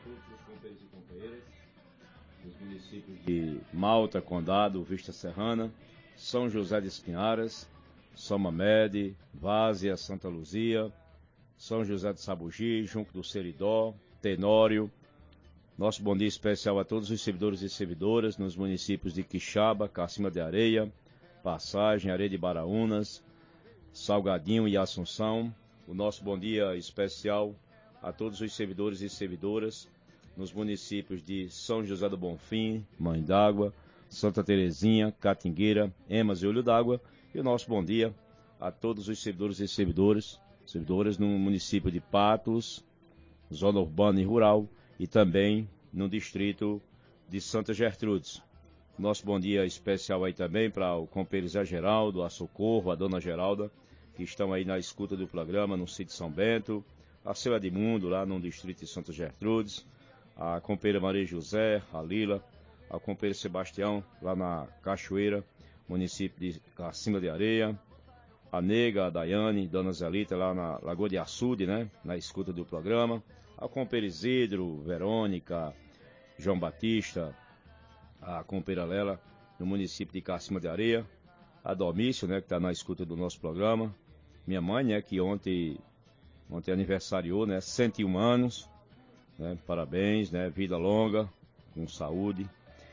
todos os companheiros e companheiras dos municípios de Malta, Condado, Vista Serrana, São José de Espinharas, São Mamede, Várzea, Santa Luzia, São José de Sabugi, Junco do Seridó, Tenório. Nosso bom dia especial a todos os servidores e servidoras nos municípios de Quixaba, Cacima de Areia, Passagem, Areia de Baraúnas, Salgadinho e Assunção. O nosso bom dia especial a todos os servidores e servidoras nos municípios de São José do Bonfim, Mãe d'Água, Santa Terezinha, Catingueira, Emas e Olho d'Água. E o nosso bom dia a todos os servidores e servidoras no município de Patos, zona urbana e rural, e também no distrito de Santa Gertrudes. Nosso bom dia especial aí também para o companheiro Zé Geraldo, a Socorro, a dona Geralda, que estão aí na escuta do programa no sítio São Bento, a seu Edmundo, lá no distrito de Santa Gertrudes, a companheira Maria José, a Lila, a companheira Sebastião, lá na Cachoeira, município de Cacima de Areia, a Nega, a Daiane, Dona Zelita, lá na Lagoa de Açude, né, na escuta do programa, a companheira Isidro, Verônica, João Batista, a companheira Lela, no município de Cacima de Areia, a Domício, né, que está na escuta do nosso programa, minha mãe, né, que ontem aniversariou, né, 101 anos, né, parabéns, né, vida longa, com saúde.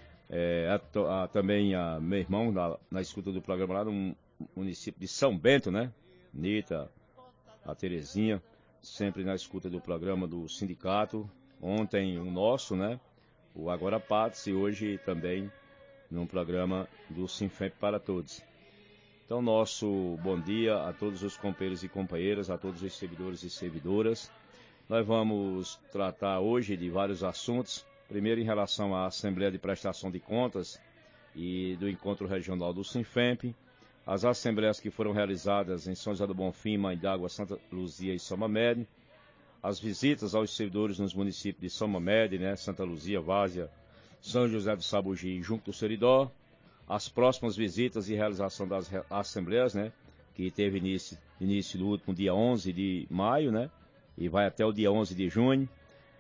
Também a meu irmão, na escuta do programa lá no município de São Bento, né, Nita, a Terezinha, sempre na escuta do programa do sindicato. Ontem o nosso, né, o Agora Patos, e hoje também no programa do Sinfemp para Todos. Então, nosso bom dia a todos os companheiros e companheiras, a todos os servidores e servidoras. Nós vamos tratar hoje de vários assuntos. Primeiro, em relação à Assembleia de Prestação de Contas e do Encontro Regional do Sinfemp, as assembleias que foram realizadas em São José do Bonfim, Mãe d'Água, Santa Luzia e São Mamede, as visitas aos servidores nos municípios de São Mamede, né, Santa Luzia, Várzea, São José do Sabugi e Junco do Seridó, as próximas visitas e realização das assembleias, né, que teve início no último dia 11 de maio, né, e vai até o dia 11 de junho.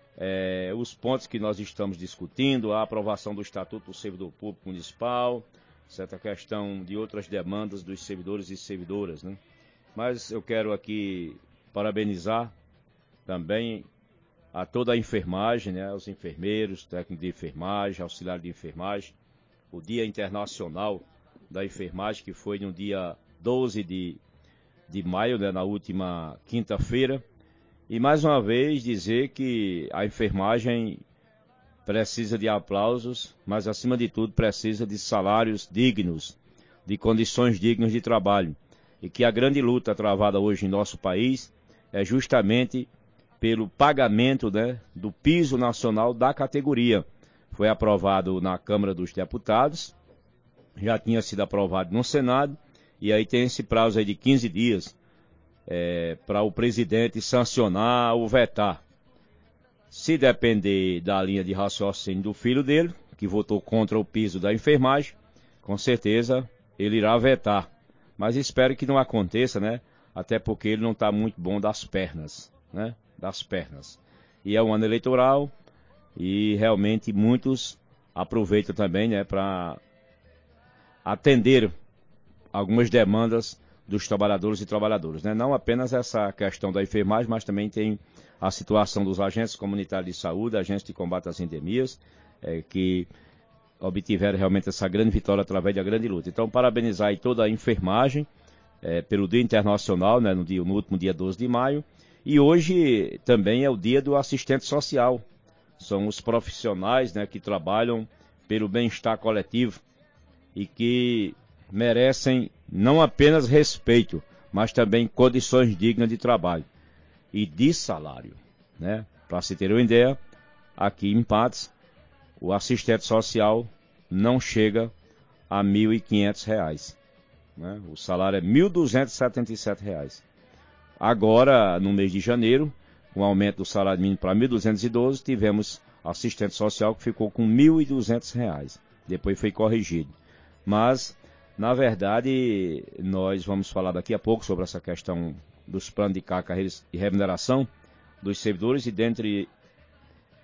Os pontos que nós estamos discutindo, a aprovação do Estatuto do Servidor Público Municipal, certa questão de outras demandas dos servidores e servidoras, né. Mas eu quero aqui parabenizar também a toda a enfermagem, né, os enfermeiros, técnicos de enfermagem, auxiliares de enfermagem, o Dia Internacional da Enfermagem, que foi no dia 12 de maio, né, na última quinta-feira. E mais uma vez dizer que a enfermagem precisa de aplausos, mas acima de tudo precisa de salários dignos, de condições dignas de trabalho. E que a grande luta travada hoje em nosso país é justamente pelo pagamento, né, do piso nacional da categoria. Foi aprovado na Câmara dos Deputados, já tinha sido aprovado no Senado, e aí tem esse prazo aí de 15 dias para o presidente sancionar ou vetar. Se depender da linha de raciocínio do filho dele, que votou contra o piso da enfermagem, com certeza ele irá vetar. Mas espero que não aconteça, né? Até porque ele não está muito bom das pernas, né? Das pernas. E é um ano eleitoral, e realmente muitos aproveitam também, né, para atender algumas demandas dos trabalhadores e trabalhadoras, né? Não apenas essa questão da enfermagem, mas também tem a situação dos agentes comunitários de saúde, agentes de combate às endemias, que obtiveram realmente essa grande vitória através da grande luta. Então, parabenizar aí toda a enfermagem pelo Dia Internacional, né, no último dia 12 de maio, e hoje também é o dia do assistente social. São os profissionais, né, que trabalham pelo bem-estar coletivo e que merecem não apenas respeito, mas também condições dignas de trabalho e de salário, né? Para se ter uma ideia, aqui em Patos, o assistente social não chega a R$ 1.500, né? O salário é R$ 1.277. Agora, no mês de janeiro, com o aumento do salário mínimo para 1.212, tivemos assistente social que ficou com R$ 1.200. Depois foi corrigido. Mas, na verdade, nós vamos falar daqui a pouco sobre essa questão dos planos de carreiras e remuneração dos servidores, e dentre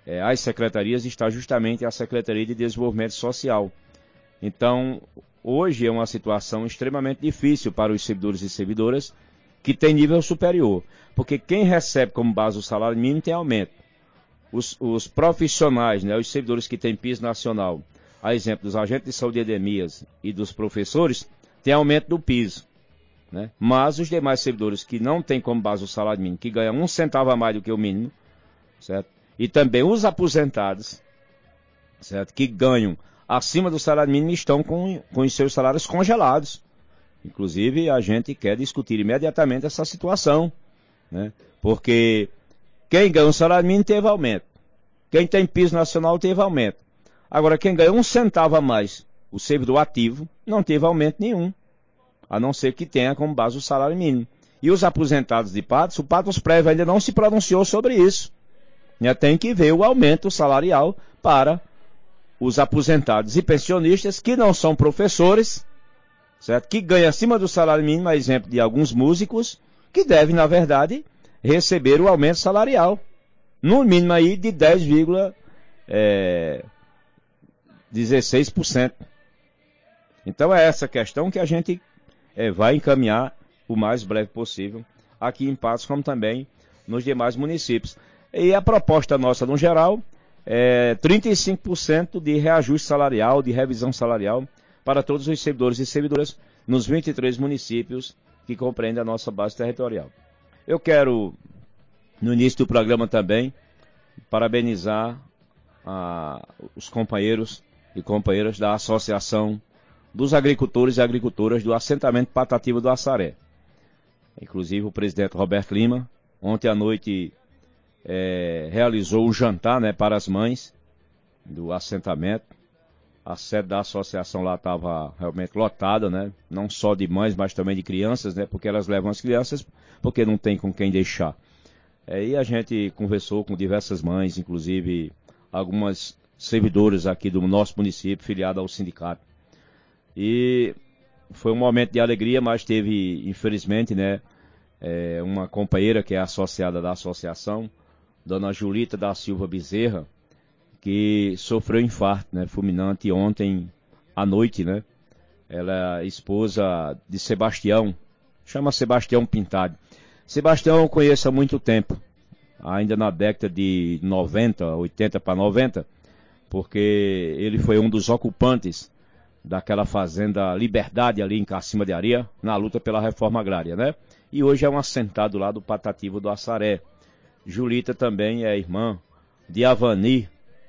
as secretarias está justamente a Secretaria de Desenvolvimento Social. Então, hoje é uma situação extremamente difícil para os servidores e servidoras que têm nível superior, porque quem recebe como base o salário mínimo tem aumento. Os profissionais, né, os servidores que têm piso nacional, a exemplo dos agentes de saúde e endemias e dos professores, tem aumento do piso. Né? Mas os demais servidores que não têm como base o salário mínimo, que ganham 1 centavo a mais do que o mínimo, certo? E também os aposentados, certo? Que ganham acima do salário mínimo estão com os seus salários congelados. Inclusive, a gente quer discutir imediatamente essa situação, né? Porque quem ganha o salário mínimo teve aumento. Quem tem piso nacional teve aumento. Agora, quem ganha 1 centavo a mais, o servidor ativo, não teve aumento nenhum. A não ser que tenha como base o salário mínimo. E os aposentados de Patos, o Patos Prévio ainda não se pronunciou sobre isso. Tem que ver o aumento salarial para os aposentados e pensionistas que não são professores, certo? Que ganham acima do salário mínimo, a exemplo de alguns músicos, que devem, na verdade, receber o aumento salarial. No mínimo aí de 10,16%. Então é essa questão que a gente vai encaminhar o mais breve possível aqui em Patos, como também nos demais municípios. E a proposta nossa, no geral, é 35% de reajuste salarial, de revisão salarial, para todos os servidores e servidoras nos 23 municípios que compreendem a nossa base territorial. Eu quero, no início do programa também, parabenizar os companheiros e companheiras da Associação dos Agricultores e Agricultoras do Assentamento Patativa do Assaré. Inclusive o presidente Roberto Lima, ontem à noite, realizou o jantar, né, para as mães do assentamento. A sede da associação lá estava realmente lotada, né? Não só de mães, mas também de crianças, né? Porque elas levam as crianças, porque não tem com quem deixar. E a gente conversou com diversas mães, inclusive algumas servidoras aqui do nosso município, filiadas ao sindicato. E foi um momento de alegria, mas teve, infelizmente, né, uma companheira que é associada da associação, Dona Julita da Silva Bezerra, que sofreu infarto, né, fulminante ontem à noite, né? Ela é esposa de Sebastião, chama Sebastião Pintado. Sebastião eu conheço há muito tempo, ainda na década de 90, 80 para 90, porque ele foi um dos ocupantes daquela fazenda Liberdade ali em Cacima de Areia, na luta pela reforma agrária, né? E hoje é um assentado lá do Patativa do Assaré. Julita também é irmã de Avani,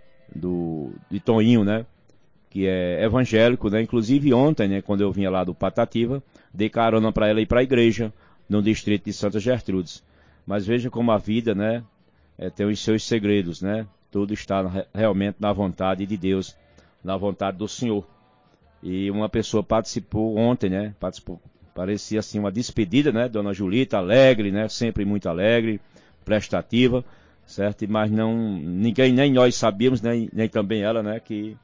de Toninho, né? Que é evangélico, né? Inclusive ontem, né, quando eu vinha lá do Patativa, dei carona para ela ir para a igreja, no distrito de Santa Gertrudes. Mas veja como a vida, né, tem os seus segredos, né? Tudo está realmente na vontade de Deus, na vontade do Senhor. E uma pessoa participou ontem, né? Parecia assim uma despedida, né? Dona Julita, alegre, né? Sempre muito alegre, prestativa, certo? Mas ninguém, nem nós sabíamos, nem também ela, né? Que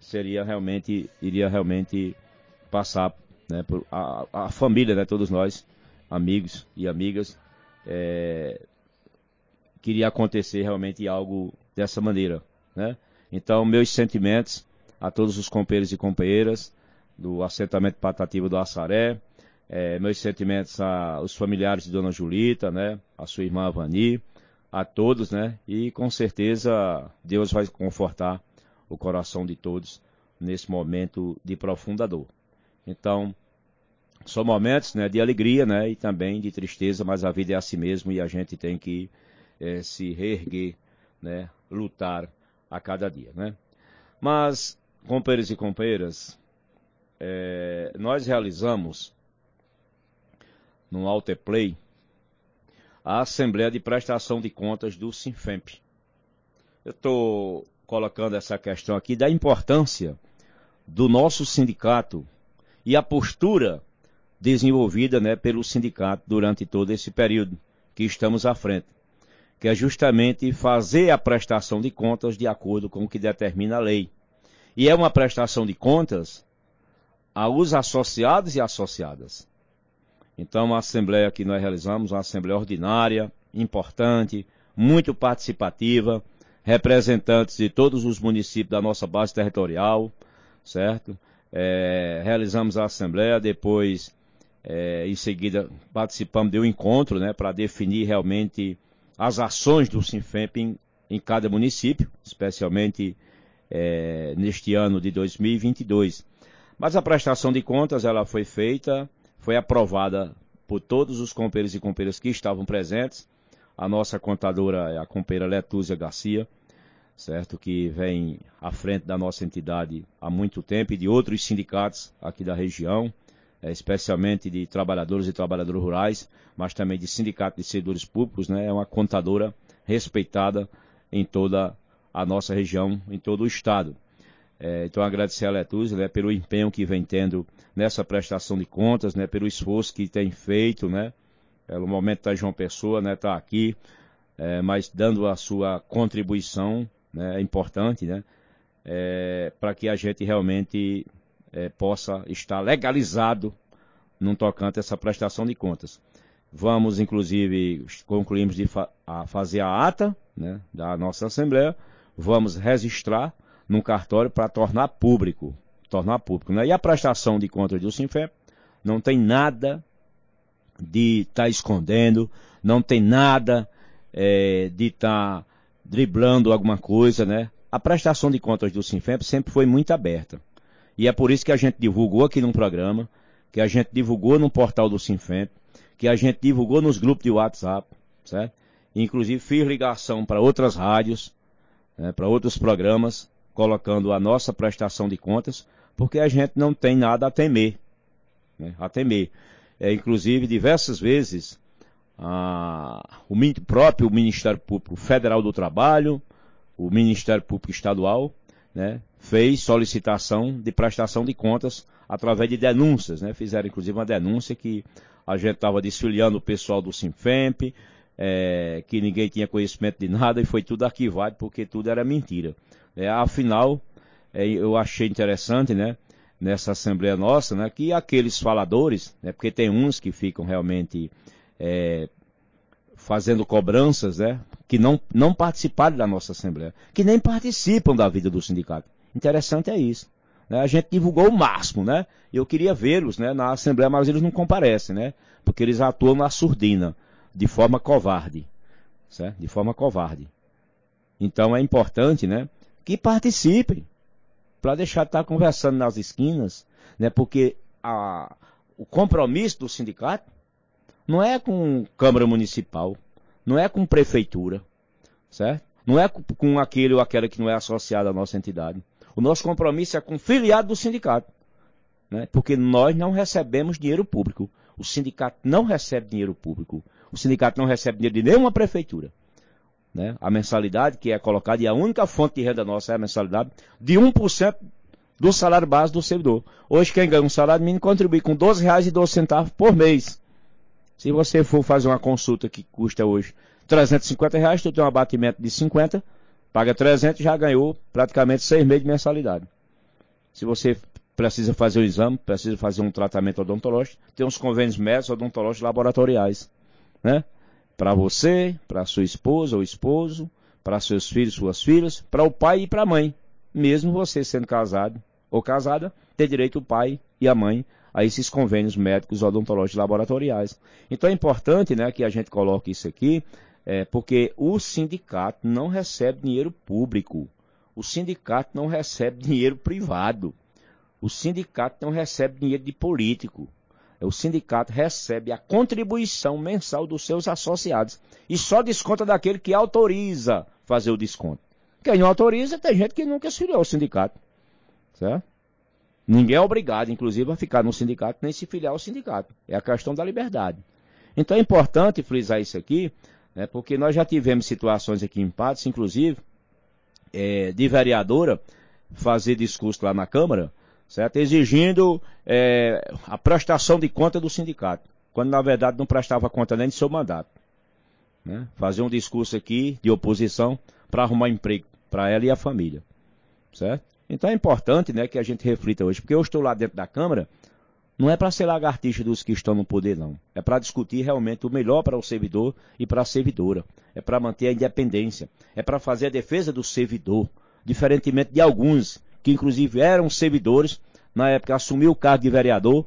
iria realmente passar, né? Por a família, né? Todos nós, amigos e amigas, queria acontecer realmente algo dessa maneira, né? Então, meus sentimentos a todos os companheiros e companheiras do assentamento Patativa do Assaré, meus sentimentos aos familiares de Dona Julita, né, a sua irmã Avani, a todos, né, e com certeza Deus vai confortar o coração de todos nesse momento de profunda dor. Então, são momentos, né, de alegria, né, e também de tristeza, mas a vida é assim mesmo e a gente tem que se reerguer, né, lutar a cada dia, né. Mas, companheiros e companheiras, nós realizamos no Alteplay a Assembleia de Prestação de Contas do Sinfemp. Eu estou colocando essa questão aqui da importância do nosso sindicato e a postura desenvolvida, né, pelo sindicato durante todo esse período que estamos à frente, que é justamente fazer a prestação de contas de acordo com o que determina a lei. E é uma prestação de contas aos associados e associadas. Então, a assembleia que nós realizamos, uma assembleia ordinária, importante, muito participativa, representantes de todos os municípios da nossa base territorial, certo? Realizamos a assembleia, depois, em seguida, participamos de um encontro, né, para definir realmente as ações do Sinfep em cada município, especialmente neste ano de 2022. Mas a prestação de contas, ela foi feita, foi aprovada por todos os companheiros e companheiras que estavam presentes. A nossa contadora é a companheira Letúzia Garcia, certo? Que vem à frente da nossa entidade há muito tempo e de outros sindicatos aqui da região, especialmente de trabalhadores e trabalhadoras rurais, mas também de sindicatos de servidores públicos, né? É uma contadora respeitada em toda a nossa região, em todo o estado. Então agradecer a Letúzia, né, pelo empenho que vem tendo nessa prestação de contas, né, pelo esforço que tem feito, né, pelo momento da João Pessoa, né, tá aqui, mas dando a sua contribuição, né, importante, né, para que a gente realmente possa estar legalizado no tocante a essa prestação de contas. Vamos, inclusive, concluímos de fazer a ata, né, da nossa Assembleia, vamos registrar num cartório para tornar público, né? E a prestação de contas do Sinfep não tem nada de estar escondendo, não tem nada de estar driblando alguma coisa, né? A prestação de contas do Sinfep sempre foi muito aberta. E é por isso que a gente divulgou aqui num programa, que a gente divulgou no portal do Sinfep, que a gente divulgou nos grupos de WhatsApp, certo? Inclusive fiz ligação para outras rádios, né, para outros programas, colocando a nossa prestação de contas, porque a gente não tem nada a temer, né, inclusive, diversas vezes, o próprio Ministério Público Federal do Trabalho, o Ministério Público Estadual, né, fez solicitação de prestação de contas através de denúncias, né, fizeram inclusive uma denúncia que a gente estava desfiliando o pessoal do Sinfep, que ninguém tinha conhecimento de nada e foi tudo arquivado porque tudo era mentira. Afinal, eu achei interessante, né, nessa Assembleia nossa, né, que aqueles faladores, né, porque tem uns que ficam realmente fazendo cobranças, né, que não participaram da nossa Assembleia, que nem participam da vida do sindicato. Interessante é isso. Né, a gente divulgou o máximo, né, eu queria vê-los, né, na Assembleia, mas eles não comparecem, né, porque eles atuam na surdina, de forma covarde, certo? De forma covarde. Então é importante, né, que participem, para deixar de estar conversando nas esquinas, né, porque o compromisso do sindicato não é com Câmara Municipal, não é com Prefeitura, certo? Não é com aquele ou aquela que não é associado à nossa entidade. O nosso compromisso é com o filiado do sindicato, né, porque nós não recebemos dinheiro público. O sindicato não recebe dinheiro público. O sindicato não recebe dinheiro de nenhuma prefeitura. Né? A mensalidade que é colocada, e a única fonte de renda nossa é a mensalidade, de 1% do salário base do servidor. Hoje quem ganha um salário mínimo contribui com R$12,12 por mês. Se você for fazer uma consulta que custa hoje R$350, tu tem um abatimento de 50, paga 300 e já ganhou praticamente 6 meses de mensalidade. Se você precisa fazer o exame, precisa fazer um tratamento odontológico, tem uns convênios médicos, odontológicos, laboratoriais, né? Para você, para sua esposa ou esposo, para seus filhos, suas filhas, para o pai e para a mãe. Mesmo você sendo casado ou casada, tem direito o pai e a mãe a esses convênios médicos, odontológicos e laboratoriais. Então é importante, né, que a gente coloque isso aqui, porque o sindicato não recebe dinheiro público. O sindicato não recebe dinheiro privado. O sindicato não recebe dinheiro de político. O sindicato recebe a contribuição mensal dos seus associados. E só desconta daquele que autoriza fazer o desconto. Quem não autoriza, tem gente que nunca se filiou ao sindicato. Certo? Ninguém é obrigado, inclusive, a ficar no sindicato, nem se filiar ao sindicato. É a questão da liberdade. Então é importante frisar isso aqui, né, porque nós já tivemos situações aqui em Patos, inclusive, de vereadora fazer discurso lá na Câmara, certo? Exigindo a prestação de conta do sindicato, quando na verdade não prestava conta nem de seu mandato. Né? Fazer um discurso aqui de oposição para arrumar emprego para ela e a família. Certo? Então é importante, né, que a gente reflita hoje, porque eu estou lá dentro da Câmara Não é para ser lagartixa dos que estão no poder, não. É para discutir realmente o melhor para o servidor e para a servidora. É para manter a independência. É para fazer a defesa do servidor. Diferentemente de alguns, que inclusive eram servidores, na época assumiu o cargo de vereador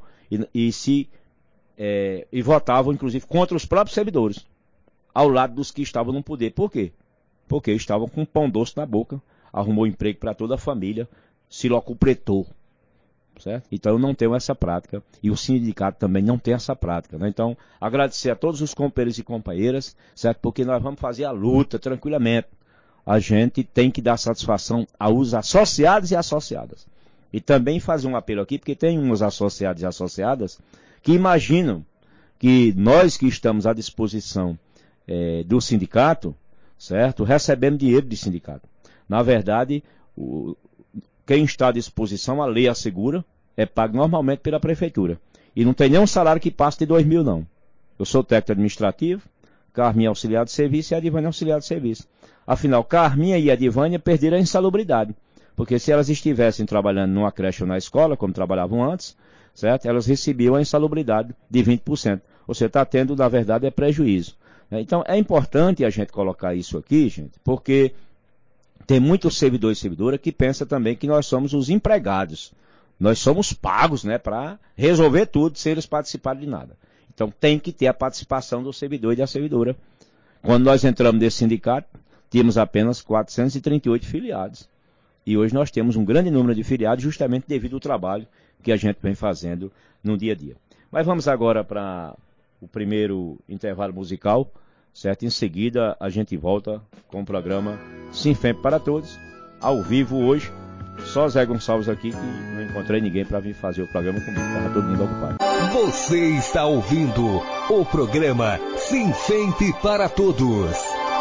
e votavam, inclusive, contra os próprios servidores, ao lado dos que estavam no poder. Por quê? Porque estavam com um pão doce na boca, arrumou emprego para toda a família, se locupletou. Certo? Então eu não tenho essa prática e o sindicato também não tem essa prática, né? Então agradecer a todos os companheiros e companheiras, certo? Porque nós vamos fazer a luta tranquilamente. A gente tem que dar satisfação aos associados e associadas. E também fazer um apelo aqui, porque tem uns associados e associadas que imaginam que nós que estamos à disposição do sindicato, certo? Recebemos dinheiro de sindicato. Na verdade, quem está à disposição, a lei assegura, é pago normalmente pela prefeitura. E não tem nenhum salário que passe de 2 mil, não. Eu sou técnico administrativo, Carminha é auxiliar de serviço e a Edivânia é auxiliar de serviço. Afinal, Carminha e a Edivânia perderam a insalubridade. Porque se elas estivessem trabalhando numa creche ou na escola, como trabalhavam antes, certo? Elas recebiam a insalubridade de 20%. Você está tendo, na verdade, prejuízo. Então, é importante a gente colocar isso aqui, gente, porque tem muitos servidores e servidoras que pensam também que nós somos os empregados. Nós somos pagos, né, para resolver tudo sem eles participarem de nada. Então tem que ter a participação do servidor e da servidora. Quando nós entramos nesse sindicato, tínhamos apenas 438 filiados. E hoje nós temos um grande número de filiados justamente devido ao trabalho que a gente vem fazendo no dia a dia. Mas vamos agora para o primeiro intervalo musical. Certo? Em seguida, a gente volta com o programa Sinfemp para Todos, ao vivo hoje. Só Zé Gonçalves aqui, que não encontrei ninguém para vir fazer o programa comigo. Estava todo mundo ocupado. Você está ouvindo o programa Sinfemp para Todos.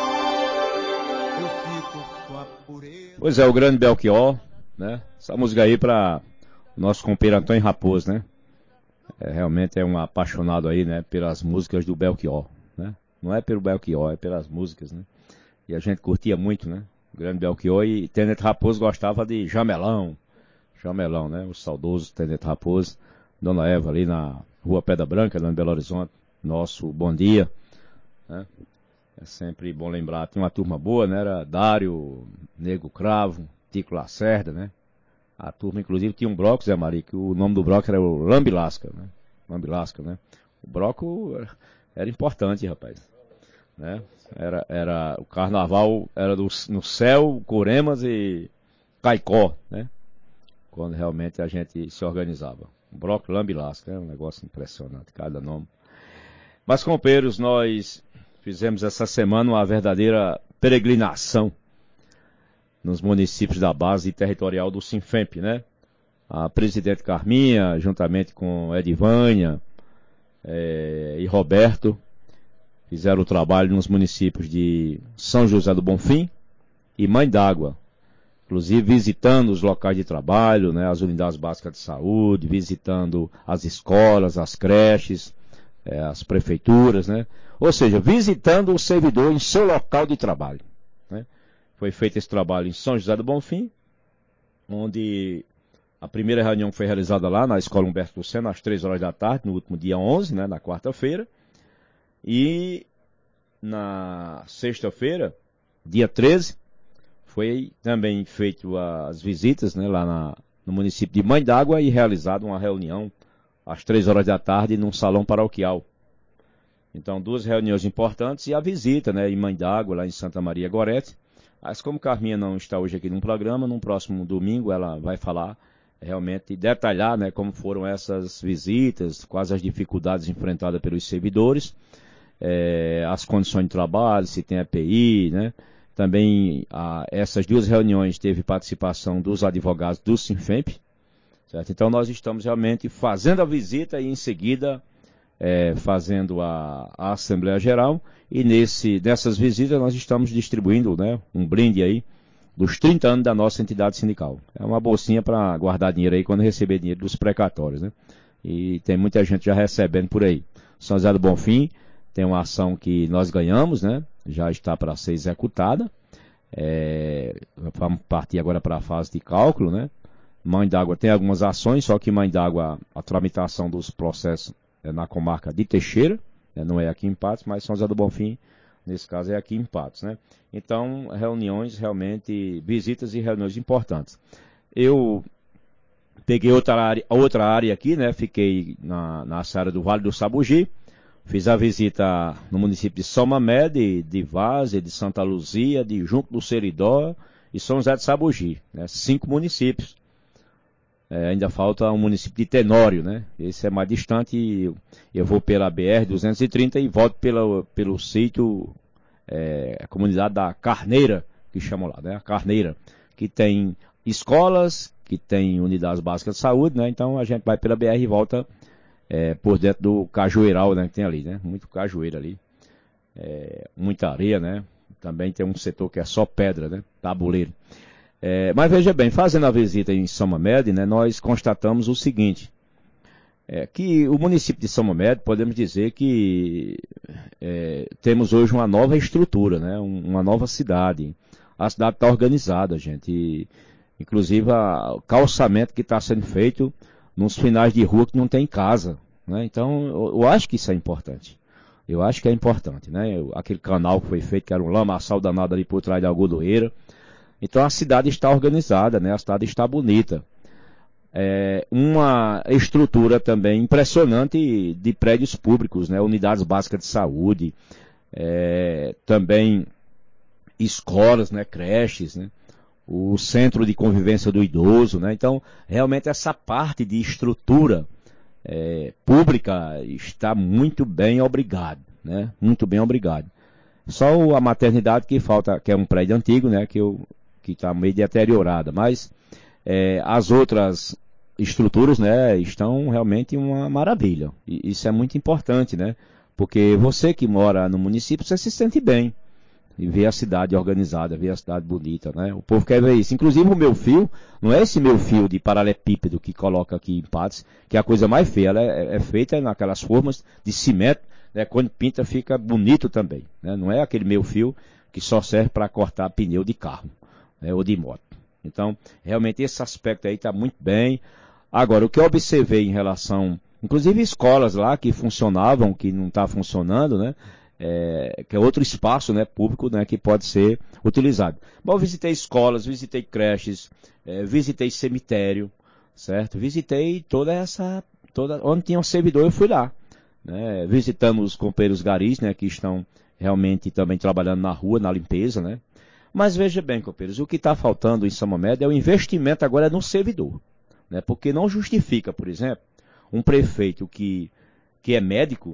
Pois é, o grande Belchior, né? Essa música aí para o nosso companheiro Antônio Raposo, né? Realmente é um apaixonado aí, né? Pelas músicas do Belchior, né? Não é pelo Belchior, é pelas músicas, né? E a gente curtia muito, né? O grande Belchior e Tenente Raposo gostava de Jamelão, né? O saudoso Tenente Raposo, Dona Eva ali na Rua Pedra Branca, lá em Belo Horizonte. Nosso bom dia, né? É sempre bom lembrar, tinha uma turma boa, né? Era Dário, Nego Cravo, Tico Lacerda, né? A turma, inclusive, tinha um bloco, Zé Maria, que o nome do bloco era o Lambilasca, né? Lambilasca, né? O bloco era importante, rapaz, né? O carnaval era no Céu, Coremas e Caicó, né? Quando realmente a gente se organizava. O bloco Lambilasca, é um negócio impressionante, cada nome. Mas, companheiros, nós fizemos essa semana uma verdadeira peregrinação nos municípios da base territorial do Sinfemp, né? A presidente Carminha, juntamente com Edivânia e Roberto, fizeram o trabalho nos municípios de São José do Bonfim e Mãe d'Água. Inclusive visitando os locais de trabalho, né? As unidades básicas de saúde, visitando as escolas, as creches, as prefeituras, né? Ou seja, visitando o servidor em seu local de trabalho, né? Foi feito esse trabalho em São José do Bonfim, onde a primeira reunião foi realizada lá na Escola Humberto Luceno, às 3 horas da tarde, no último dia 11, né? Na quarta-feira. E na sexta-feira, dia 13, foi também feito as visitas, né? Lá no município de Mãe d'Água e realizada uma reunião às 3 horas da tarde num salão paroquial. Então, 2 reuniões importantes e a visita, né, em Mãe d'Água, lá em Santa Maria Gorete. Mas como Carminha não está hoje aqui no programa, no próximo domingo ela vai falar realmente, detalhar, né, como foram essas visitas, quais as dificuldades enfrentadas pelos servidores, as condições de trabalho, se tem EPI, né. Também essas 2 reuniões teve participação dos advogados do Sinfemp, certo? Então nós estamos realmente fazendo a visita e em seguida fazendo a Assembleia Geral e nessas visitas nós estamos distribuindo, né, um brinde aí dos 30 anos da nossa entidade sindical. É uma bolsinha para guardar dinheiro aí quando receber dinheiro dos precatórios, né? E tem muita gente já recebendo por aí. São José do Bonfim tem uma ação que nós ganhamos, né? Já está para ser executada. Vamos partir agora para a fase de cálculo, né? Mãe d'Água tem algumas ações, só que Mãe d'Água, a tramitação dos processos é na comarca de Teixeira, né, não é aqui em Patos, mas São José do Bonfim, nesse caso é aqui em Patos, né? Então, reuniões realmente, visitas e reuniões importantes. Eu peguei outra área aqui, né? Fiquei na área do Vale do Sabugi, fiz a visita no município de São Mamé, de Várzea, de Santa Luzia, de Junco do Seridó e São José de Sabugi, né? 5 municípios. Ainda falta um município de Tenório, né? Esse é mais distante, eu vou pela BR-230 e volto pelo sítio, a comunidade da Carneira, que chamam lá, né? A Carneira, que tem escolas, que tem unidades básicas de saúde, né? Então a gente vai pela BR e volta por dentro do cajueiral, né? Que tem ali, né? Muito cajueiro ali, muita areia, né? Também tem um setor que é só pedra, né? Tabuleiro. Mas veja bem, fazendo a visita em São Mamede, né, nós constatamos o seguinte, que o município de São Mamede, podemos dizer que temos hoje uma nova estrutura, né, uma nova cidade. A cidade está organizada, gente, e, inclusive o calçamento que está sendo feito nos finais de rua que não tem casa, né, então eu acho que isso é importante. Eu acho que é importante, né, aquele canal que foi feito, que era um lamaçal danado ali por trás da Algodoeira. Então a cidade está organizada, né? A cidade está bonita. Uma estrutura também impressionante de prédios públicos, né? Unidades básicas de saúde, também escolas, né? Creches, né? O centro de convivência do idoso, né? Então, realmente essa parte de estrutura pública está muito bem, obrigado, né? Muito bem, obrigado. Só a maternidade que falta, que é um prédio antigo, né? Que está meio deteriorada, mas as outras estruturas, né, estão realmente uma maravilha. E isso é muito importante, né? Porque você que mora no município, você se sente bem e vê a cidade organizada, vê a cidade bonita, né? O povo quer ver isso. Inclusive o meu fio, não é esse meu fio de paralelepípedo que coloca aqui em Patos, que é a coisa mais feia. Ela é feita naquelas formas de cimento, né? Quando pinta fica bonito também, né? Não é aquele meu fio que só serve para cortar pneu de carro, ou de moto. Então, realmente esse aspecto aí está muito bem. Agora, o que eu observei em relação, inclusive escolas lá que funcionavam, que não está funcionando, né? Que é outro espaço, né, público, né, que pode ser utilizado. Bom, eu visitei escolas, visitei creches, visitei cemitério, certo? Visitei onde tinha um servidor eu fui lá, né? Visitamos os companheiros garis, né, que estão realmente também trabalhando na rua, na limpeza, né? Mas veja bem, companheiros, o que está faltando em São Mamede é o investimento agora no servidor, né? Porque não justifica, por exemplo, um prefeito que é médico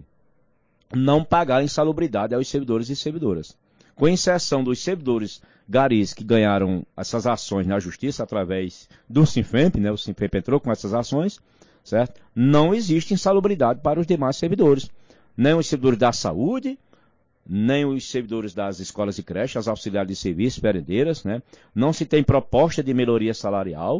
não pagar insalubridade aos servidores e servidoras. Com exceção dos servidores garis que ganharam essas ações na justiça através do Sinfemp, né? O Sinfemp entrou com essas ações, certo? Não existe insalubridade para os demais servidores. Nem os servidores da saúde, nem os servidores das escolas e creches, as auxiliares de serviço, merendeiras, né? Não se tem proposta de melhoria salarial.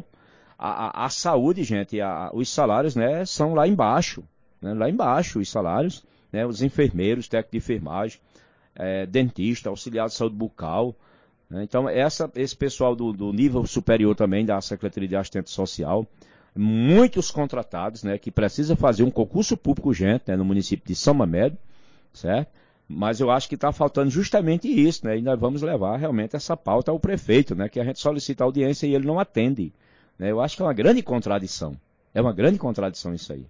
A saúde, gente, os salários, né, são lá embaixo, né? Lá embaixo os salários, né? Os enfermeiros, técnicos de enfermagem, dentista, auxiliar de saúde bucal, né? Então esse pessoal do nível superior também da Secretaria de Assistência Social, muitos contratados, né, que precisa fazer um concurso público urgente, né, no município de São Mamede, certo? Mas eu acho que está faltando justamente isso, né? E nós vamos levar realmente essa pauta ao prefeito, né? Que a gente solicita audiência e ele não atende, né? Eu acho que é uma grande contradição. É uma grande contradição isso aí.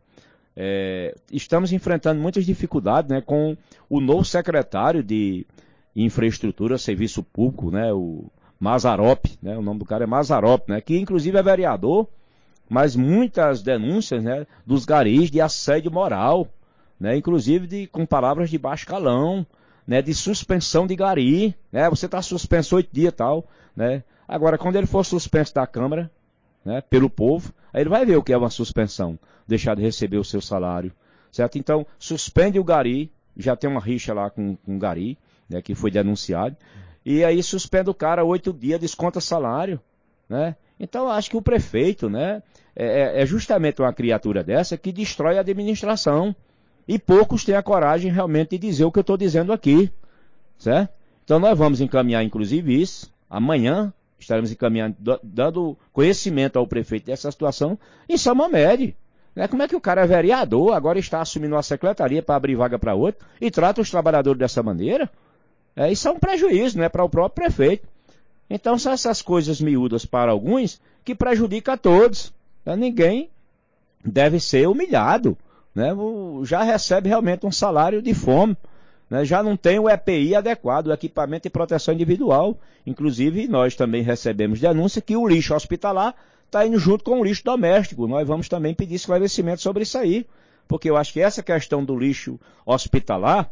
Estamos enfrentando muitas dificuldades, né? Com o novo secretário de Infraestrutura, Serviço Público, né? O Mazarop, né? O nome do cara é Mazarop, né? Que inclusive é vereador, mas muitas denúncias, né? Dos garis de assédio moral, né, inclusive com palavras de baixo calão, né, de suspensão de gari, né, você está suspenso 8 dias e tal, né, agora quando ele for suspenso da Câmara, né, pelo povo, aí ele vai ver o que é uma suspensão, deixar de receber o seu salário, certo? Então, suspende o gari, já tem uma rixa lá com o gari, né, que foi denunciado, e aí suspende o cara 8 dias, desconta salário, né, então acho que o prefeito, né, é justamente uma criatura dessa que destrói a administração. E poucos têm a coragem realmente de dizer o que eu estou dizendo aqui, certo? Então nós vamos encaminhar inclusive isso, amanhã estaremos encaminhando, dando conhecimento ao prefeito dessa situação em São Mamede. Né? Como é que o cara é vereador, agora está assumindo uma secretaria para abrir vaga para outro e trata os trabalhadores dessa maneira? Isso é um prejuízo, né, para o próprio prefeito. Então são essas coisas miúdas para alguns que prejudicam a todos. Né? Ninguém deve ser humilhado. Né? Já recebe realmente um salário de fome. Né? Já não tem o EPI adequado, o equipamento de proteção individual. Inclusive, nós também recebemos denúncia que o lixo hospitalar está indo junto com o lixo doméstico. Nós vamos também pedir esclarecimento sobre isso aí. Porque eu acho que essa questão do lixo hospitalar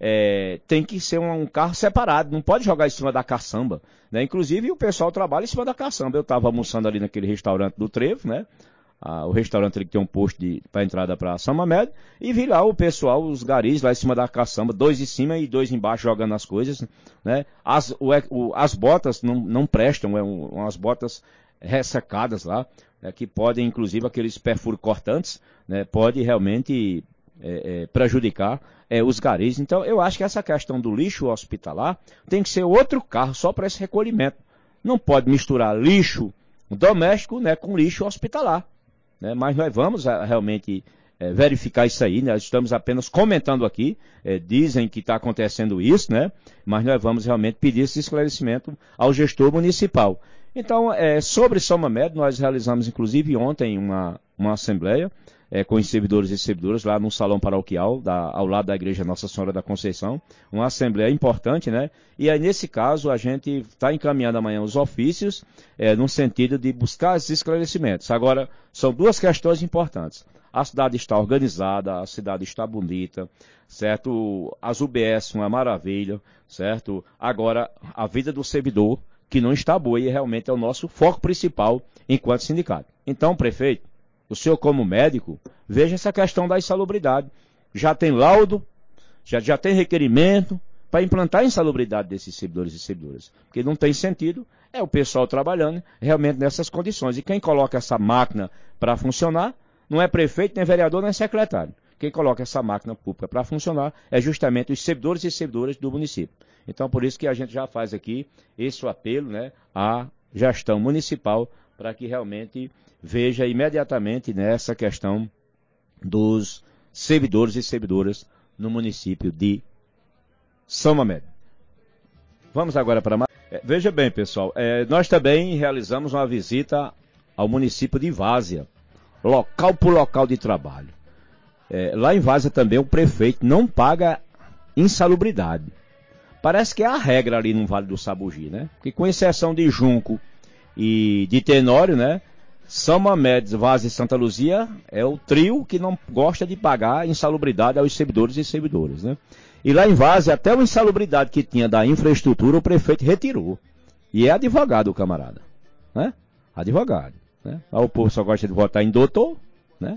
tem que ser um carro separado, não pode jogar em cima da caçamba. Né? Inclusive, o pessoal trabalha em cima da caçamba. Eu estava almoçando ali naquele restaurante do Trevo, né? O restaurante ali que tem um posto para entrada para São Mamede, e vi lá o pessoal, os garis lá em cima da caçamba, 2 em cima e 2 embaixo jogando as coisas. Né? As botas não prestam, umas botas ressecadas lá, né? Que podem, inclusive, aqueles perfuros cortantes, né? Pode realmente prejudicar os garis. Então, eu acho que essa questão do lixo hospitalar tem que ser outro carro só para esse recolhimento. Não pode misturar lixo doméstico, né, com lixo hospitalar. Né? Mas nós vamos realmente verificar isso aí. Nós estamos apenas comentando aqui. Dizem que está acontecendo isso, né? Mas nós vamos realmente pedir esse esclarecimento ao gestor municipal. Então, sobre São Mamede, nós realizamos inclusive ontem uma assembleia com os servidores e servidoras lá no salão paroquial, ao lado da igreja Nossa Senhora da Conceição, uma assembleia importante, né? E aí, nesse caso, a gente está encaminhando amanhã os ofícios, no sentido de buscar esses esclarecimentos. Agora, são duas questões importantes. A cidade está organizada, a cidade está bonita, certo? As UBS, uma maravilha, certo? Agora, a vida do servidor, que não está boa e realmente é o nosso foco principal enquanto sindicato. Então, prefeito, o senhor como médico, veja essa questão da insalubridade. Já tem laudo, já tem requerimento para implantar a insalubridade desses servidores e servidoras. Porque não tem sentido, o pessoal trabalhando realmente nessas condições. E quem coloca essa máquina para funcionar não é prefeito, nem vereador, nem secretário. Quem coloca essa máquina pública para funcionar é justamente os servidores e servidoras do município. Então, por isso que a gente já faz aqui esse apelo, né, à gestão municipal para que realmente veja imediatamente nessa questão dos servidores e servidoras no município de São Mamede. Vamos agora para mais. Veja bem, pessoal, nós também realizamos uma visita ao município de Várzea, local por local de trabalho. Lá em Várzea também o prefeito não paga insalubridade. Parece que é a regra ali no Vale do Sabugi, né? Porque com exceção de Junco e de Tenório, né? São Mamede, Várzea e Santa Luzia é o trio que não gosta de pagar insalubridade aos servidores e servidoras, né? E lá em Várzea, até uma insalubridade que tinha da infraestrutura, o prefeito retirou. E é advogado o camarada, né? Advogado, né? Aí o povo só gosta de votar em doutor, né?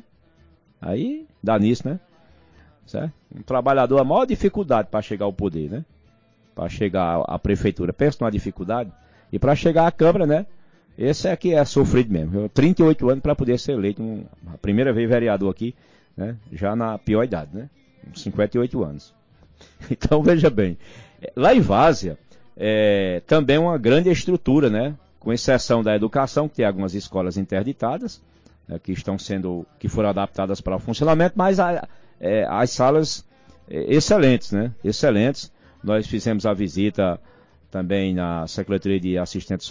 Aí dá nisso, né? Certo? Um trabalhador, a maior dificuldade para chegar ao poder, né? Para chegar à prefeitura. Pensa numa dificuldade. E para chegar à Câmara, né? Esse aqui é sofrido mesmo. Eu, 38 anos para poder ser eleito, a primeira vez vereador aqui, né? Já na pior idade, né? 58 anos. Então, veja bem. Lá em Várzea, também uma grande estrutura, né? Com exceção da educação, que tem algumas escolas interditadas, né? Que foram adaptadas para o funcionamento, mas as salas excelentes, né? Excelentes. Nós fizemos a visita também na Secretaria de Assistência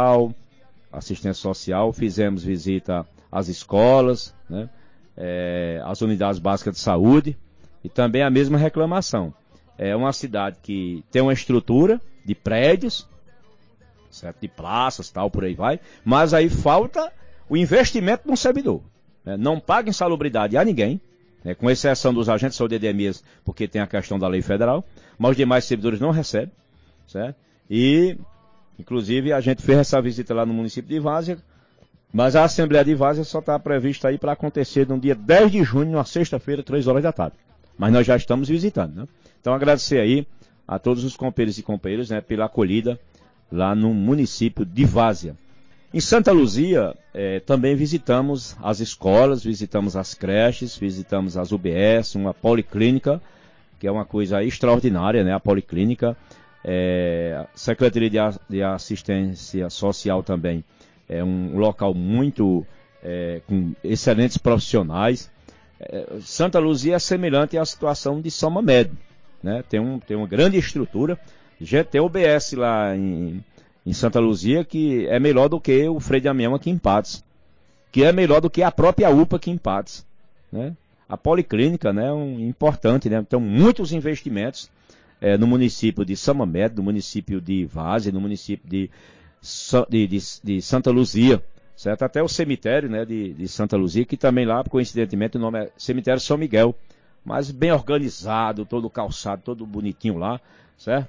Social, fizemos visita às escolas, né? Às unidades básicas de saúde, e também a mesma reclamação. É uma cidade que tem uma estrutura de prédios, certo? De praças, tal, por aí vai, mas aí falta o investimento no servidor. Né? Não paga insalubridade a ninguém, né? Com exceção dos agentes de saúde de EMES, porque tem a questão da lei federal, mas os demais servidores não recebem, certo? E, inclusive, a gente fez essa visita lá no município de Várzea, mas a Assembleia de Várzea só está prevista aí para acontecer no dia 10 de junho, na sexta-feira, 3 horas da tarde. Mas nós já estamos visitando, né? Então, agradecer aí a todos os companheiros e companheiras, né, pela acolhida lá no município de Várzea. Em Santa Luzia, também visitamos as escolas, visitamos as creches, visitamos as UBS, uma policlínica, que é uma coisa extraordinária, né? A policlínica, Secretaria de Assistência Social também é um local muito com excelentes profissionais. Santa Luzia é semelhante à situação de São Mamed, né? Tem uma grande estrutura. Já tem o BS lá em Santa Luzia, que é melhor do que o Frei Damião aqui em Patos, que é melhor do que a própria UPA aqui em Patos, né? A Policlínica, né, importante, né? Então, muitos investimentos no município de São Mamed, no município de Várzea, no município de Santa Luzia, certo? Até o cemitério, né, de Santa Luzia, que também lá, coincidentemente, o nome é Cemitério São Miguel, mas bem organizado, todo calçado, todo bonitinho lá, certo?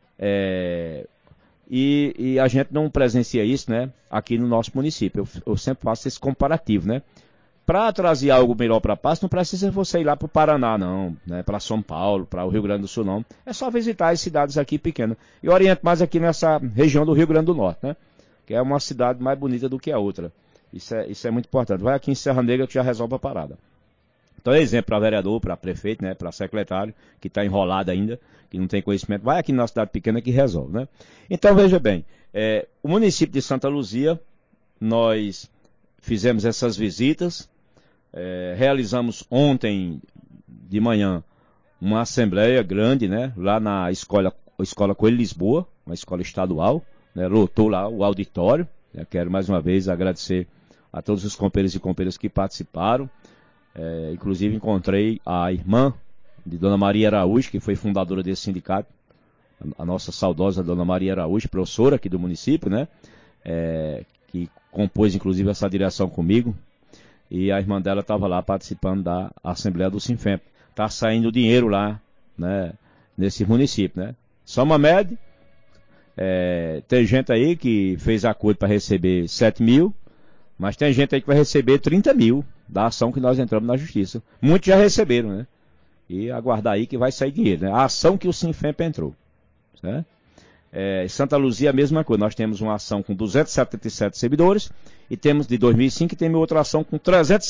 E a gente não presencia isso, né, aqui no nosso município. Eu sempre faço esse comparativo, né? Para trazer algo melhor para Patos, não precisa você ir lá para o Paraná, não, né? Para São Paulo, para o Rio Grande do Sul, não. É só visitar as cidades aqui pequenas. Eu oriento mais aqui nessa região do Rio Grande do Norte, né? Que é uma cidade mais bonita do que a outra. Isso é muito importante. Vai aqui em Serra Negra que já resolve a parada. Então, exemplo para vereador, para prefeito, né? Para secretário, que está enrolado ainda, que não tem conhecimento, vai aqui na cidade pequena que resolve, né? Então, veja bem, o município de Santa Luzia, nós fizemos essas visitas. Realizamos ontem de manhã uma assembleia grande, né? Lá na escola Coelho Lisboa, uma escola estadual, né? Lotou lá o auditório. Quero mais uma vez agradecer a todos os companheiros e companheiras que participaram. Inclusive encontrei a irmã de Dona Maria Araújo, que foi fundadora desse sindicato, a nossa saudosa Dona Maria Araújo, professora aqui do município, né? Que compôs inclusive essa direção comigo. E a irmã dela estava lá participando da Assembleia do Sinfemp. Está saindo dinheiro lá, né, nesse município, né? São Mamed, tem gente aí que fez acordo para receber 7 mil, mas tem gente aí que vai receber 30 mil da ação que nós entramos na justiça. Muitos já receberam, né? E aguardar aí que vai sair dinheiro, né? A ação que o Sinfemp entrou, né? Santa Luzia a mesma coisa, nós temos uma ação com 277 servidores e temos de 2005 e temos outra ação com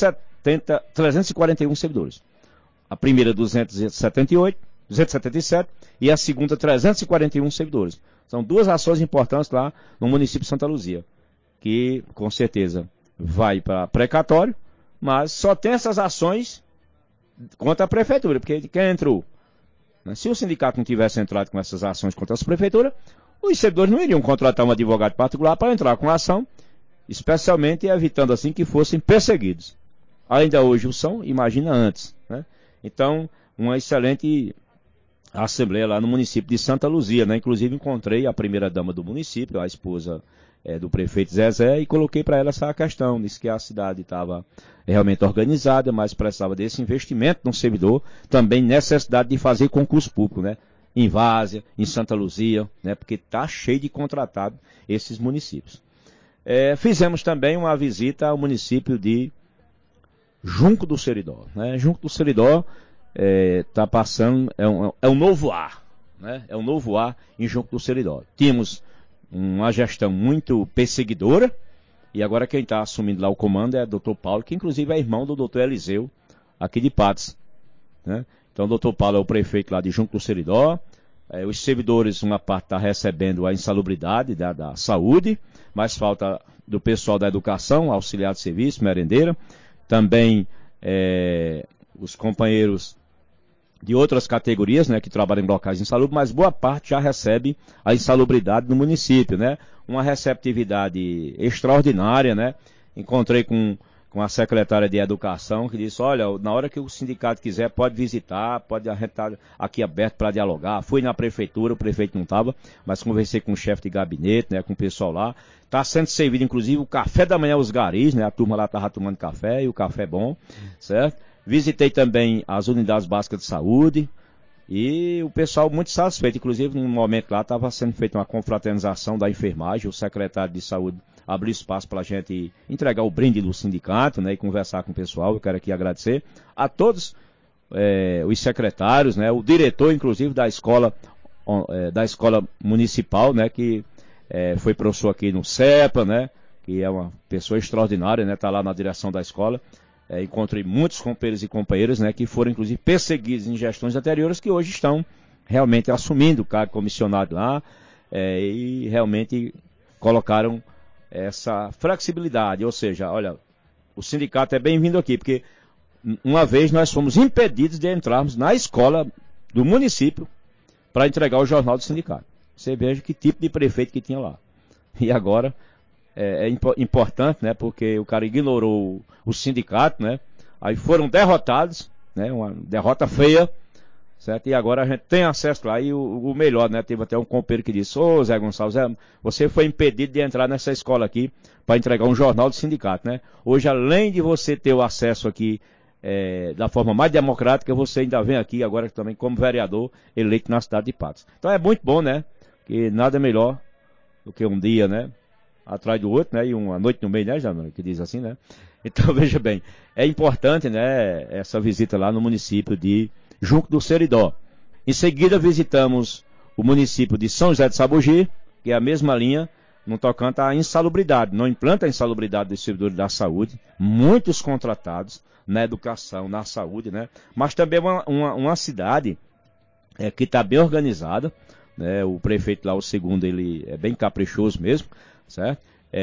341 servidores. A primeira 277 e a segunda 341 servidores. São duas ações importantes lá no município de Santa Luzia, que com certeza vai para precatório, mas só tem essas ações contra a prefeitura, porque quem entrou? Se o sindicato não tivesse entrado com essas ações contra as prefeituras, os servidores não iriam contratar um advogado particular para entrar com a ação, especialmente evitando assim que fossem perseguidos. Ainda hoje o são, imagina antes, né? Então, uma excelente assembleia lá no município de Santa Luzia, né? Inclusive encontrei a primeira-dama do município, a esposa do prefeito Zezé, e coloquei para ela essa questão. Disse que a cidade estava realmente organizada, mas precisava desse investimento no servidor, também necessidade de fazer concurso público, né? Em Várzea, em Santa Luzia, né? Porque está cheio de contratado esses municípios. Fizemos também uma visita ao município de Junco do Seridó, né? Junco do Seridó está passando, é um novo ar, né? É um novo ar em Junco do Seridó. Tínhamos uma gestão muito perseguidora, e agora quem está assumindo lá o comando é o Dr. Paulo, que inclusive é irmão do Dr. Eliseu, aqui de Patos, né? Então o Dr. Paulo é o prefeito lá de Junco do Seridó. Os servidores, uma parte está recebendo a insalubridade da saúde, mas falta do pessoal da educação, auxiliar de serviço, merendeira. Também os companheiros de outras categorias, né, que trabalham em locais insalubres, mas boa parte já recebe a insalubridade no município, né? Uma receptividade extraordinária, né? Encontrei com a secretária de Educação, que disse, olha, na hora que o sindicato quiser, pode visitar, a gente tá aqui aberto para dialogar. Fui na prefeitura, o prefeito não estava, mas conversei com o chefe de gabinete, né, com o pessoal lá. Está sendo servido, inclusive, o café da manhã, os garis, né? A turma lá estava tomando café, e o café é bom, certo? Visitei também as unidades básicas de saúde e o pessoal muito satisfeito. Inclusive, num momento lá estava sendo feita uma confraternização da enfermagem. O secretário de saúde abriu espaço para a gente entregar o brinde do sindicato, né, e conversar com o pessoal. Eu quero aqui agradecer a todos os secretários, né, o diretor, inclusive, da escola municipal, né, que foi professor aqui no CEPA, né, que é uma pessoa extraordinária, né, está lá na direção da escola. Encontrei muitos companheiros e companheiras, né, que foram inclusive perseguidos em gestões anteriores, que hoje estão realmente assumindo o cargo comissionado lá, e realmente colocaram essa flexibilidade, ou seja, olha, o sindicato é bem-vindo aqui, porque uma vez nós fomos impedidos de entrarmos na escola do município para entregar o jornal do sindicato. Você veja que tipo de prefeito que tinha lá. E agora importante, né, porque o cara ignorou o sindicato, né, aí foram derrotados, né, uma derrota feia, certo? E agora a gente tem acesso lá, e o melhor, né, teve até um companheiro que disse: ô Zé Gonçalves, você foi impedido de entrar nessa escola aqui para entregar um jornal do sindicato, né? Hoje, além de você ter o acesso aqui da forma mais democrática, você ainda vem aqui agora também como vereador eleito na cidade de Patos. Então é muito bom, né, que nada melhor do que um dia, né, atrás do outro, né, e uma noite no meio, né, Janone, que diz assim, né? Então, veja bem, é importante, né, essa visita lá no município de Junco do Seridó. Em seguida, visitamos o município de São José de Sabugi, que é a mesma linha, no tocante à insalubridade. Não implanta a insalubridade dos servidores da saúde, muitos contratados na educação, na saúde, né? Mas também uma cidade que está bem organizada, né? O prefeito lá, o segundo, ele é bem caprichoso mesmo, certo?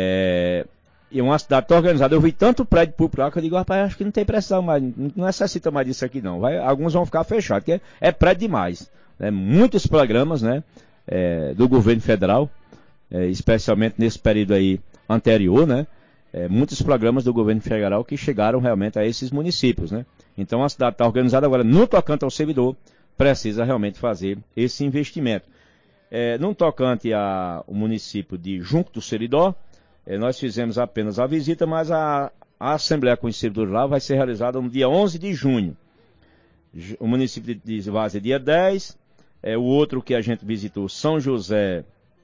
E uma cidade tão organizada. Eu vi tanto prédio público lá que eu digo: rapaz, acho que não tem precisão mais, não necessita mais disso aqui não. Alguns vão ficar fechados, porque é prédio demais. Né? Muitos programas, né, do governo federal, especialmente nesse período aí anterior, né, muitos programas do governo federal que chegaram realmente a esses municípios, né. Então a cidade está organizada. Agora, no tocante ao servidor, precisa realmente fazer esse investimento. No tocante ao município de Junco do Seridó, nós fizemos apenas a visita, mas a Assembleia com os servidores lá vai ser realizada no dia 11 de junho. O município de Várzea, dia 10. O outro que a gente visitou, São José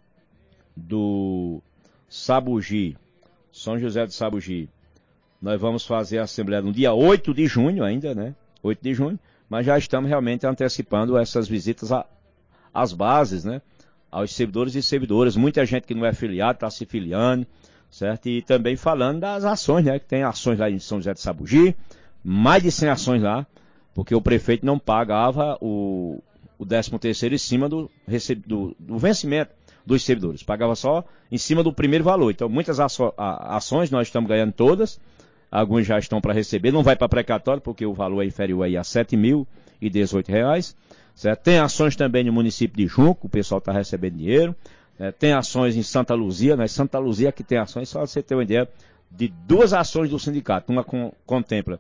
do Sabugi. São José do Sabugi. Nós vamos fazer a Assembleia no dia 8 de junho ainda, né? 8 de junho. Mas já estamos realmente antecipando essas visitas às bases, né? Aos servidores e servidoras. Muita gente que não é filiado está se filiando, certo? E também falando das ações, né? Que tem ações lá em São José de Sabugi, mais de 100 ações lá, porque o prefeito não pagava o 13º em cima do vencimento dos servidores, pagava só em cima do primeiro valor. Então, muitas ações nós estamos ganhando todas, alguns já estão para receber, não vai para precatório, porque o valor é inferior aí a R$ 7.018, certo? Tem ações também no município de Junco, o pessoal está recebendo dinheiro. Tem ações em Santa Luzia, né? Santa Luzia que tem ações, só você ter uma ideia, de duas ações do sindicato. Uma contempla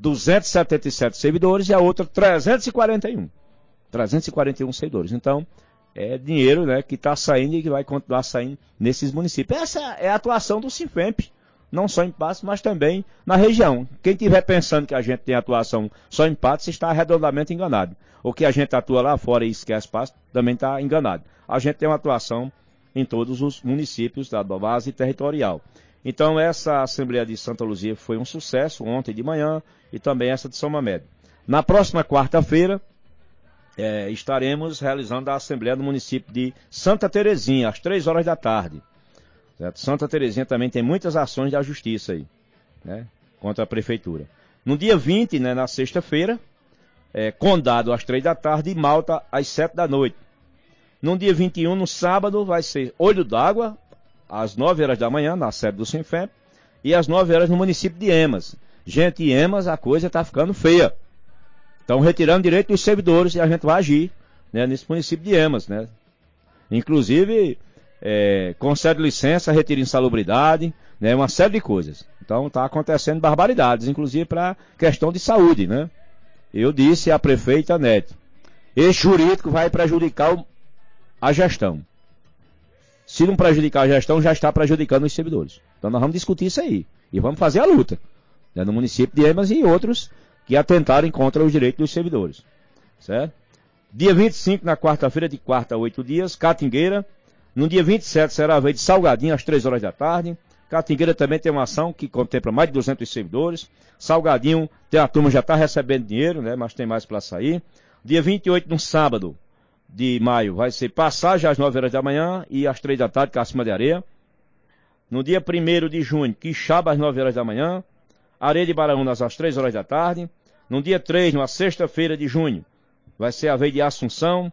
277 servidores e a outra 341 servidores. Então, é dinheiro, né, que está saindo e que vai continuar saindo nesses municípios. Essa é a atuação do Sinfemp, não só em Patos, mas também na região. Quem estiver pensando que a gente tem atuação só em Patos está redondamente enganado. Ou que a gente atua lá fora e esquece Patos, também está enganado. A gente tem uma atuação em todos os municípios da base territorial. Então, essa Assembleia de Santa Luzia foi um sucesso ontem de manhã, e também essa de São Mamed. Na próxima quarta-feira, estaremos realizando a Assembleia do município de Santa Terezinha, às 3 horas da tarde. Certo? Santa Terezinha também tem muitas ações da justiça aí, né, contra a prefeitura. No dia 20, né, na sexta-feira, Condado às 3 da tarde e Malta às 7 da noite. No dia 21, no sábado, vai ser Olho d'Água, às 9 horas da manhã, na sede do Sinfemp, e às 9 horas no município de Emas. Gente, em Emas a coisa está ficando feia. Estão retirando direito dos servidores e a gente vai agir, né, nesse município de Emas, né. Inclusive, concede licença, retira insalubridade, né, uma série de coisas. Então está acontecendo barbaridades, inclusive para questão de saúde, né. Eu disse à prefeita Nete, esse jurídico vai prejudicar a gestão. Se não prejudicar a gestão, já está prejudicando os servidores. Então nós vamos discutir isso aí. E vamos fazer a luta, né, no município de Emas e outros que atentarem contra os direitos dos servidores. Certo? Dia 25, na quarta-feira, de quarta a 8 dias, Catingueira. No dia 27 será a vez de Salgadinho, às 3 horas da tarde. Catingueira também tem uma ação que contempla mais de 200 servidores. Salgadinho, a turma já está recebendo dinheiro, né, mas tem mais para sair. Dia 28, no sábado de maio, vai ser Passagem às 9 horas da manhã e às 3 da tarde, Cacima de Areia. No dia 1º de junho, Quixaba às 9 horas da manhã. Areia de Baraúnas às 3 horas da tarde. No dia 3, na sexta-feira de junho, vai ser a vez de Assunção.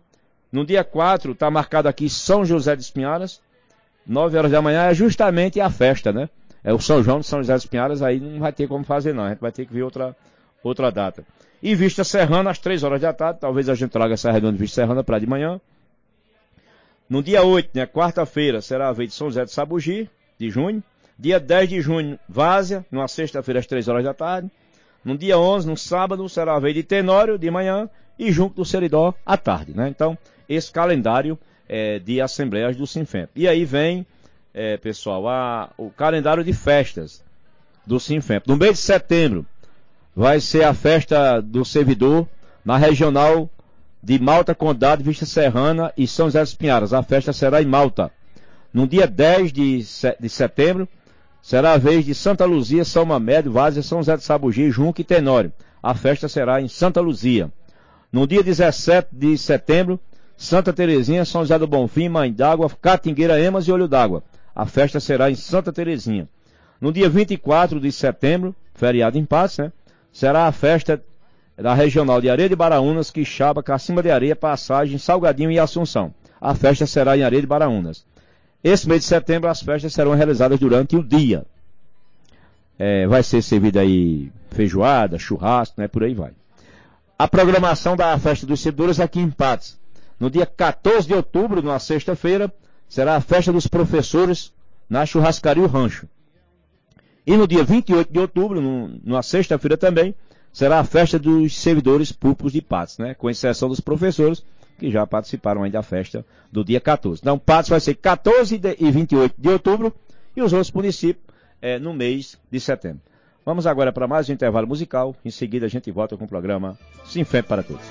No dia 4, está marcado aqui São José dos Pinharas, 9 horas da manhã, é justamente a festa, né? É o São João de São José dos Pinharas, aí não vai ter como fazer não, a gente vai ter que ver outra data. E Vista Serrana, às 3 horas da tarde, talvez a gente traga essa redonda de Vista Serrana para de manhã. No dia 8, né, quarta-feira, será a vez de São José de Sabugi, de junho. Dia 10 de junho, Várzea, numa sexta-feira, às 3 horas da tarde. No dia 11, no sábado, será a vez de Tenório, de manhã, e Junco do Seridó, à tarde, né? Então, esse calendário de assembleias do Sinfemp. E aí vem, pessoal, o calendário de festas do Sinfemp. No mês de setembro, vai ser a festa do servidor na regional de Malta, Condado, Vista Serrana e São José dos Pinharas. A festa será em Malta. No dia 10 de setembro, será a vez de Santa Luzia, São Mamed, Várzea, São José de Sabugi, Junco e Tenório. A festa será em Santa Luzia. No dia 17 de setembro, Santa Terezinha, São José do Bonfim, Mãe d'Água, Catingueira, Emas e Olho d'Água. A festa será em Santa Terezinha. No dia 24 de setembro, feriado em paz, né? Será a festa da regional de Areia de Baraúnas, Quixaba, Cacimba de Areia, Passagem, Salgadinho e Assunção. A festa será em Areia de Baraúnas. Esse mês de setembro as festas serão realizadas durante o dia. Vai ser servida aí feijoada, churrasco, né? Por aí vai. A programação da festa dos servidores aqui em Patos. No dia 14 de outubro, numa sexta-feira, será a festa dos professores na churrascaria O Rancho. E no dia 28 de outubro, numa sexta-feira também, será a festa dos servidores públicos de Patos, né? Com exceção dos professores, que já participaram aí da festa do dia 14. Então, Patos vai ser 14 e 28 de outubro e os outros municípios no mês de setembro. Vamos agora para mais um intervalo musical. Em seguida, a gente volta com o programa Sinfemp para Todos.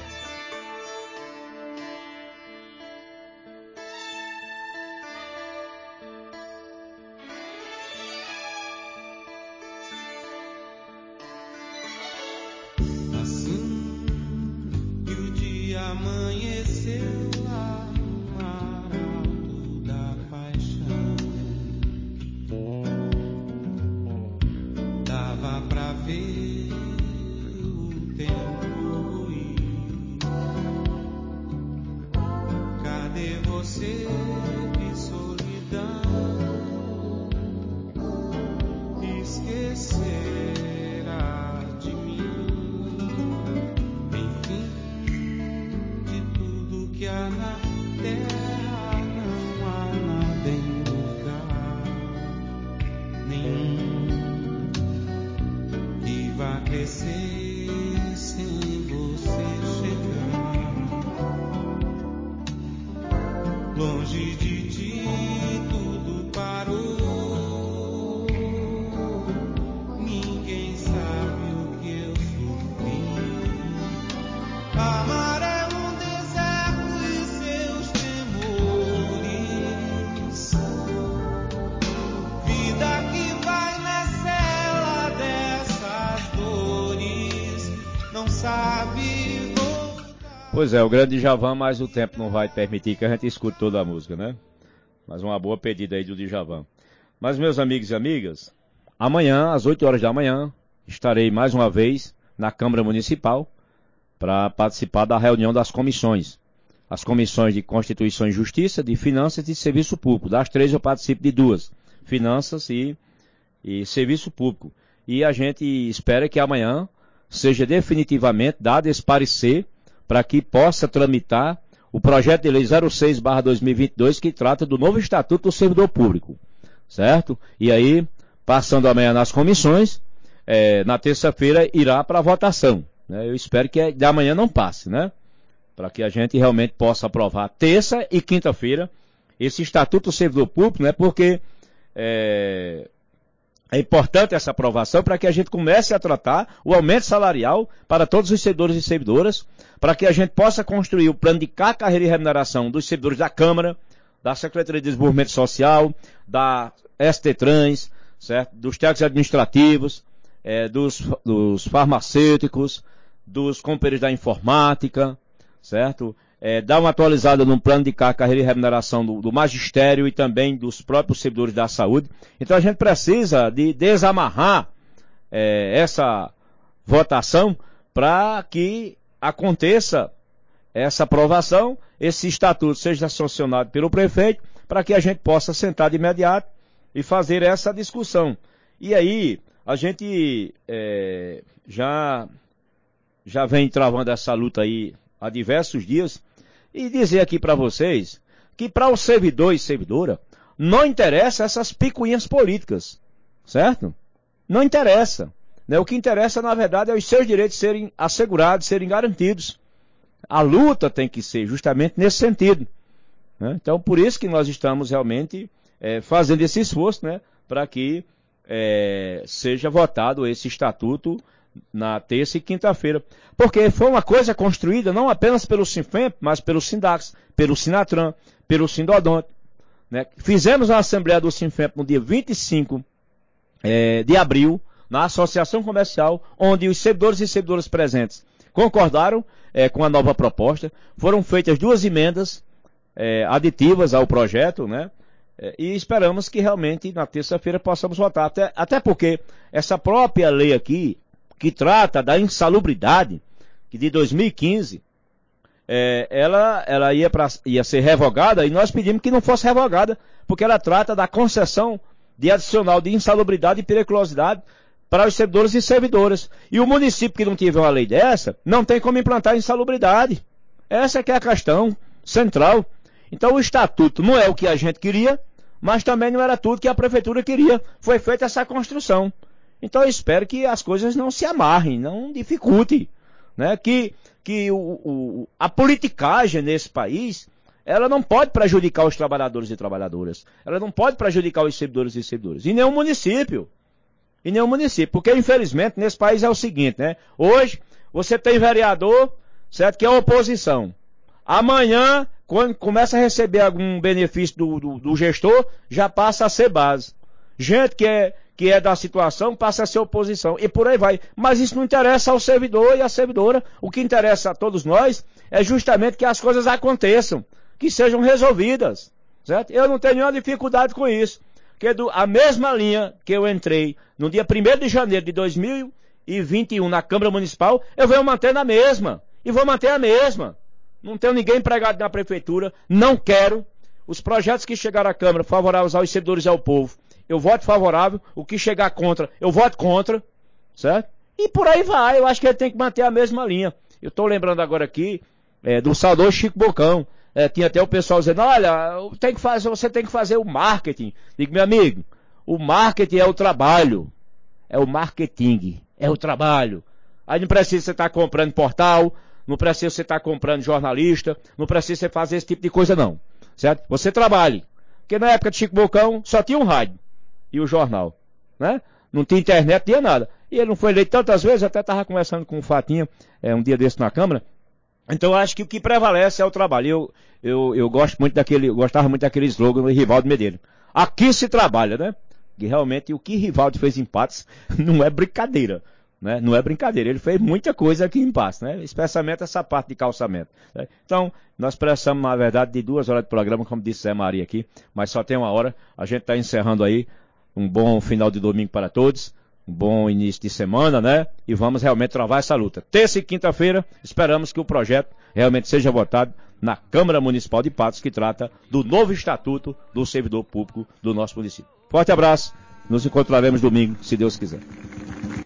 Pois é, o grande Djavan, mas o tempo não vai permitir que a gente escute toda a música, né? Mas uma boa pedida aí do Djavan. Mas, meus amigos e amigas, amanhã, às 8 horas da manhã, estarei mais uma vez na Câmara Municipal para participar da reunião das comissões. As comissões de Constituição e Justiça, de Finanças e Serviço Público. Das 3 eu participo de 2, Finanças e Serviço Público. E a gente espera que amanhã seja definitivamente dado esse parecer para que possa tramitar o projeto de lei 06/2022 que trata do novo Estatuto do Servidor Público, certo? E aí, passando amanhã nas comissões, na terça-feira irá para a votação, né? Eu espero que de amanhã não passe, né? Para que a gente realmente possa aprovar terça e quinta-feira esse Estatuto do Servidor Público, né? Porque é importante essa aprovação para que a gente comece a tratar o aumento salarial para todos os servidores e servidoras, para que a gente possa construir o plano de carreira e remuneração dos servidores da Câmara, da Secretaria de Desenvolvimento Social, da ST-Trans, certo? Dos técnicos administrativos, dos farmacêuticos, dos companheiros da informática, certo? Dar uma atualizada no plano de carreira e remuneração do magistério e também dos próprios servidores da saúde. Então a gente precisa de desamarrar essa votação para que aconteça essa aprovação, esse estatuto seja sancionado pelo prefeito, para que a gente possa sentar de imediato e fazer essa discussão. E aí, a gente já vem travando essa luta aí há diversos dias, e dizer aqui para vocês que para o servidor e servidora, não interessa essas picuinhas políticas, certo? Não interessa. Né? O que interessa, na verdade, é os seus direitos serem assegurados, serem garantidos. A luta tem que ser justamente nesse sentido. Né? Então, por isso que nós estamos realmente fazendo esse esforço, né? Para que seja votado esse estatuto na terça e quinta-feira. Porque foi uma coisa construída não apenas pelo Sinfemp, mas pelo Sindax, pelo Sinatran, pelo Sindodonto. Né? Fizemos a Assembleia do Sinfemp no dia 25 de abril, na Associação Comercial, onde os servidores e servidoras presentes concordaram com a nova proposta. Foram feitas 2 emendas aditivas ao projeto, né? E esperamos que realmente na terça-feira possamos votar. Até porque essa própria lei aqui, que trata da insalubridade, que de 2015, ela ia ser revogada, e nós pedimos que não fosse revogada, porque ela trata da concessão de adicional de insalubridade e periculosidade para os servidores e servidoras. E o município que não tiver uma lei dessa, não tem como implantar insalubridade. Essa que é a questão central. Então o estatuto não é o que a gente queria, mas também não era tudo que a prefeitura queria. Foi feita essa construção. Então eu espero que as coisas não se amarrem, não dificultem, né? Que a politicagem nesse país, ela não pode prejudicar os trabalhadores e trabalhadoras. Ela não pode prejudicar os servidores e servidoras. E nenhum município. Porque infelizmente nesse país é o seguinte, né? Hoje você tem vereador, certo? Que é oposição. Amanhã, quando começa a receber algum benefício do gestor, já passa a ser base. Gente que é da situação passa a ser oposição. E por aí vai. Mas isso não interessa ao servidor e à servidora. O que interessa a todos nós é justamente que as coisas aconteçam, que sejam resolvidas. Certo? Eu não tenho nenhuma dificuldade com isso. Porque a mesma linha que eu entrei no dia 1º de janeiro de 2021 na Câmara Municipal, eu venho manter na mesma. E vou manter a mesma. Não tenho ninguém empregado na prefeitura, não quero. Os projetos que chegaram à Câmara favoráveis aos servidores e ao povo, eu voto favorável. O que chegar contra, eu voto contra. Certo? E por aí vai, eu acho que ele tem que manter a mesma linha. Eu estou lembrando agora aqui do saudoso Chico Bocão. Tinha até o pessoal dizendo, olha, você tem que fazer o marketing. Digo, meu amigo, o marketing é o trabalho. É o marketing, é o trabalho. Aí não precisa você estar comprando portal, não precisa você estar comprando jornalista, não precisa você fazer esse tipo de coisa não. Certo? Você trabalhe. Porque na época de Chico Bocão só tinha um rádio e o jornal. Né? Não tinha internet, não tinha nada. E ele não foi eleito tantas vezes, até estava conversando com o Fatinha um dia desse na Câmara. Então eu acho que o que prevalece é o trabalho. Eu gostava muito daquele slogan do Rivaldo Medeiros. Aqui se trabalha, né? E realmente o que Rivaldo fez em Patos não é brincadeira. Né? Não é brincadeira. Ele fez muita coisa aqui em Patos, né? Especialmente essa parte de calçamento. Né? Então, nós precisamos, na verdade, de 2 horas de programa, como disse Zé Maria aqui, mas só tem 1 hora. A gente está encerrando aí. Um bom final de domingo para todos. Um bom início de semana, né? E vamos realmente travar essa luta. Terça e quinta-feira, esperamos que o projeto realmente seja votado na Câmara Municipal de Patos, que trata do novo estatuto do servidor público do nosso município. Forte abraço, nos encontraremos domingo, se Deus quiser.